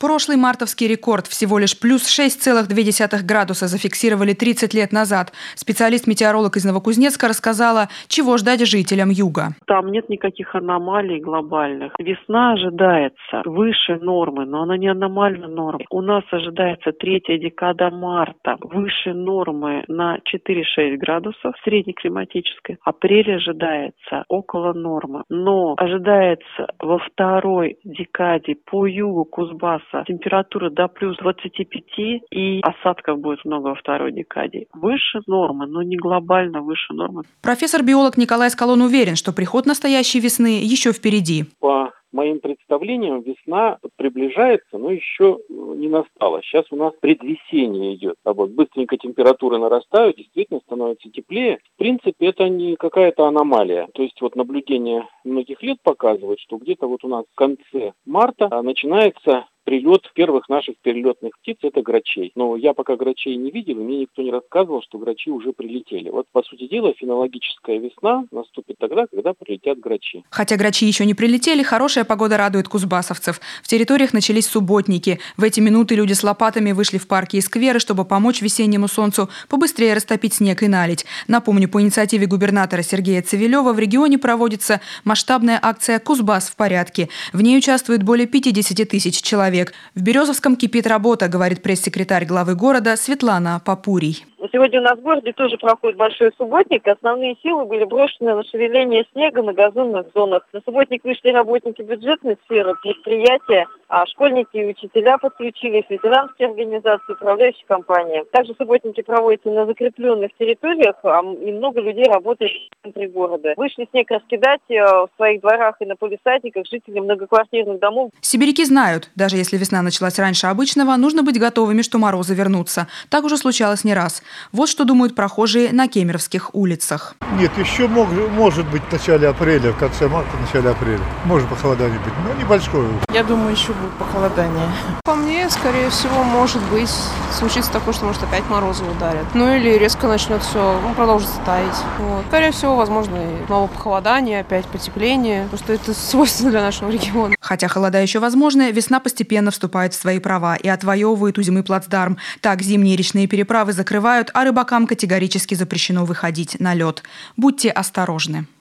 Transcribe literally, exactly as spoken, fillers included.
Прошлый мартовский рекорд всего лишь плюс шесть целых две десятых градуса зафиксировали тридцать лет назад. Специалист-метеоролог из Новокузнецка рассказала, чего ждать жителям юга. Там нет никаких аномалий глобальных. Весна ожидается выше нормы, но она не аномальная норма. У нас ожидается третья декада марта выше нормы на четыре-шесть градусов среднеклиматической. Апрель ожидается около нормы. Но ожидается во второй декаде по югу Кузбасса температура до плюс двадцати пяти, и осадков будет много во второй декаде. Выше нормы, но не глобально выше нормы. Профессор-биолог Николай Скалон уверен, что приход настоящей весны еще впереди. По моим представлениям, весна приближается, но еще не настала. Сейчас у нас предвесеннее идет. А вот быстренько температуры нарастают, действительно становится теплее. В принципе, это не какая-то аномалия. То есть вот наблюдение многих лет показывает, что где-то вот у нас в конце марта начинается прилет первых наших перелетных птиц – это грачей. Но я пока грачей не видел, и мне никто не рассказывал, что грачи уже прилетели. Вот, по сути дела, фенологическая весна наступит тогда, когда прилетят грачи. Хотя грачи еще не прилетели, хорошая погода радует кузбассовцев. В территориях начались субботники. В эти минуты люди с лопатами вышли в парки и скверы, чтобы помочь весеннему солнцу побыстрее растопить снег и наледь. Напомню, по инициативе губернатора Сергея Цивилева в регионе проводится масштабная акция «Кузбасс в порядке». В ней участвует более пятидесяти тысяч человек. В Березовском кипит работа, говорит пресс-секретарь главы города Светлана Попурий. Сегодня у нас в городе тоже проходит большой субботник. Основные силы были брошены на шевеление снега на газонных зонах. На субботник вышли работники бюджетной сферы, предприятия, а школьники и учителя подключились, ветеранские организации, управляющие компании. Также субботники проводятся на закрепленных территориях, и много людей работает в центре города. Вышли снег раскидать в своих дворах и на полисадниках жители многоквартирных домов. Сибиряки знают, даже если весна началась раньше обычного, нужно быть готовыми, что морозы вернутся. Так уже случалось не раз. Вот что думают прохожие на кемеровских улицах. Нет, еще мог, может быть в начале апреля, в конце марта, в начале апреля. Может похолодание быть, но небольшое. Я думаю, еще будет похолодание. По мне, скорее всего, может быть, случится такое, что может опять морозы ударят. Ну или резко начнет все, ну, продолжится таять. Вот. Скорее всего, возможно, и снова похолодание, опять потепление, потому что это свойственно для нашего региона. Хотя холода еще возможны, весна постепенно вступает в свои права и отвоевывает у зимы плацдарм. Так зимние речные переправы закрывают, а рыбакам категорически запрещено выходить на лед. Будьте осторожны.